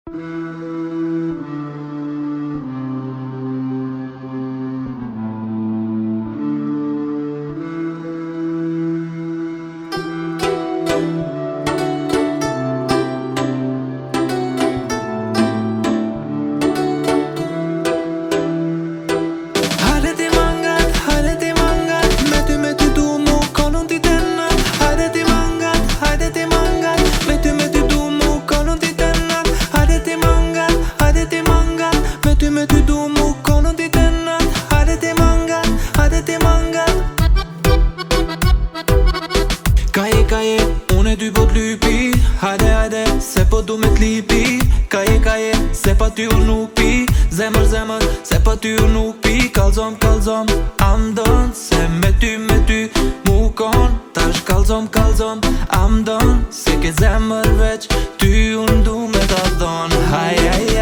On est du beau de lupi. Hajde, hajde, se po du me t'lipi. Kaje, se pa ty unë nuk pi. Zemër, se pa ty unë nuk pi. Kallzom, am dën se me ty mu kon. Tash kallzom, am dën se ke zemër veç ty unë du me ta dhon. Haj,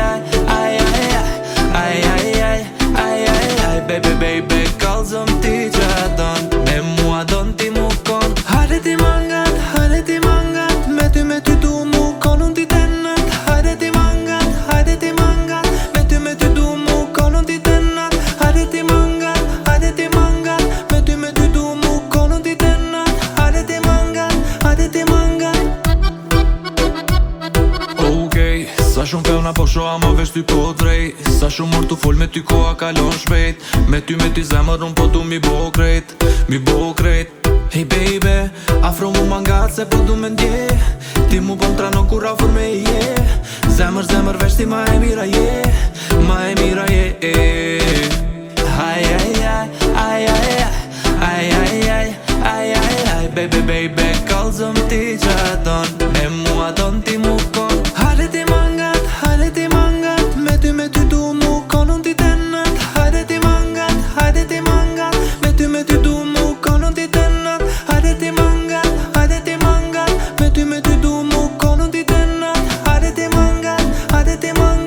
baby, kallzom ti që don. Me mua don ti mu kon. Hajde ti mangat, me ty du mu kon. Unë ti tenat, hajde ti mangat, me ty du mu kon. Unë ti tenat, hajde ti mangat, me ty du mu kon. Unë ti tenat, hajde ti mangat. Okej, sa shumë feuna po shoha ma vesh ty po drejt. Sa shumë mor tu fol me ty koha kalon shpejt. Me ty zemër unë po du mi bo krejt. Hey baby, afro mu mangat se po du me ndje. Ti mu po m'trano kur afur me je. Zemër vesh ti ma e mira je. Baby, kallzom ti që don. Me mua don ti mu kon. Hajde ti mangat, me ty du mu kon. Unë ti tenat, hajde ti mangat, me ty du mu kon. Unë ti tenat, hajde ti mangat, me ty du mu kon. Unë ti tenat, hajde ti mangat, me ty du mu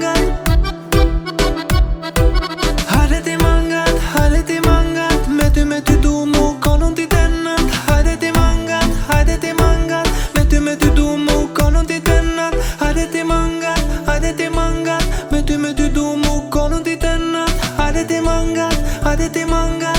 kon. Unë ti tenat, hajde ti mangat, me ty du mu kon. Unë ti tenat, hajde ti mangat, me ty du mu kon. Unë ti tenat, hajde ti mangat,